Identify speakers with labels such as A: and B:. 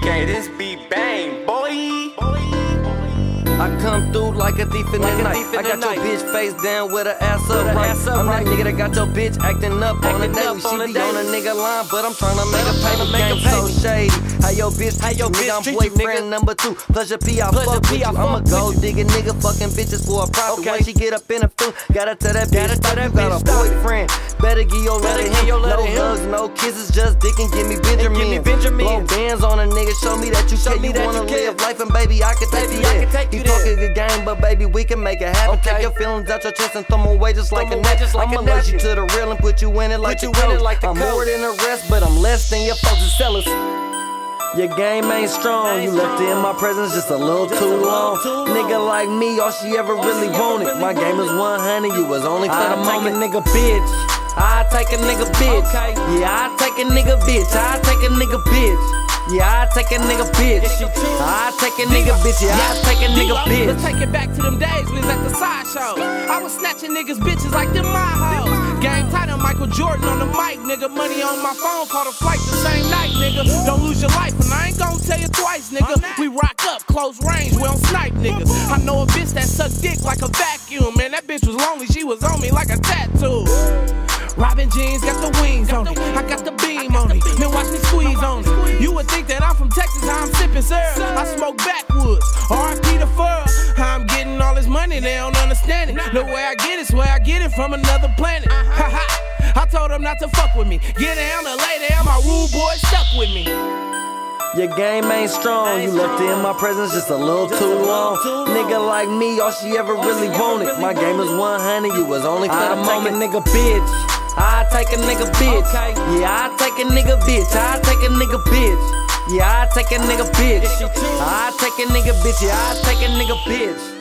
A: Okay, this beat bang, boy.
B: I come through like a thief in the night. I got your bitch face down with her ass up right. I'm that nigga that got your bitch acting up on the daily. She be on a nigga line, but I'm tryna make a payment. Game so shady. How your bitch treat you, nigga? I'm boyfriend number 2. Plus your P, I fuck with you. I'm a gold digger nigga, fucking bitches for a profit. When she get up in the food, gotta tell that bitch stop. You got a boyfriend, better give your letter him. No hugs, no kisses, just dick and give me Benjamin. Blow bands on a nigga, show me that you care. You wanna live life and baby, I can take you there. Talking good game, but baby, we can make it happen. Take your feelings out your chest and throw them away just like a net. I'ma lace you to the real and put you in it like the coach. I'm more than the rest, but I'm less than your folks and sellers. Your game ain't strong, you left it in my presence just a little too long. Nigga like me, all she ever really wanted. My game is 100, you was only for the moment. Nigga bitch, I take a nigga bitch. Yeah, I take a nigga bitch. I take a nigga bitch. Yeah, I take a nigga bitch. I take a nigga bitch. Yeah, I take a nigga bitch.
C: Let's take it back to them days we was at the sideshow. I was snatching niggas bitches like them my hoes. Game tight on Michael Jordan on the mic, nigga. Money on my phone, caught a flight the same night, nigga. Don't lose your life, and I ain't gon' tell you twice, nigga. We rock up, close range, we don't snipe niggas. I know a bitch that suck dick like a vacuum, man. That bitch was lonely, she was on me like a tattoo. Robin jeans got the wings on it. I got the beam on it. Man, watch me squeeze on it. You would think that I'm from Texas, how I'm sipping syrup. I smoke backwoods, R.I.P. the fur. How I'm getting all this money, they don't understand it. The way I get it, swear I get it from another planet. I told them not to fuck with me. Get down to lay down, my rude boy stuck with me.
B: Your game ain't strong, you left it in my presence just a little too long. Nigga like me, all she ever really wanted. My game is 100, you was only for the moment. Nigga bitch, I take a nigga bitch. Yeah, I take a nigga bitch. I take a nigga bitch. Yeah, I take a nigga bitch. I take a nigga bitch. Yeah, I take a nigga bitch.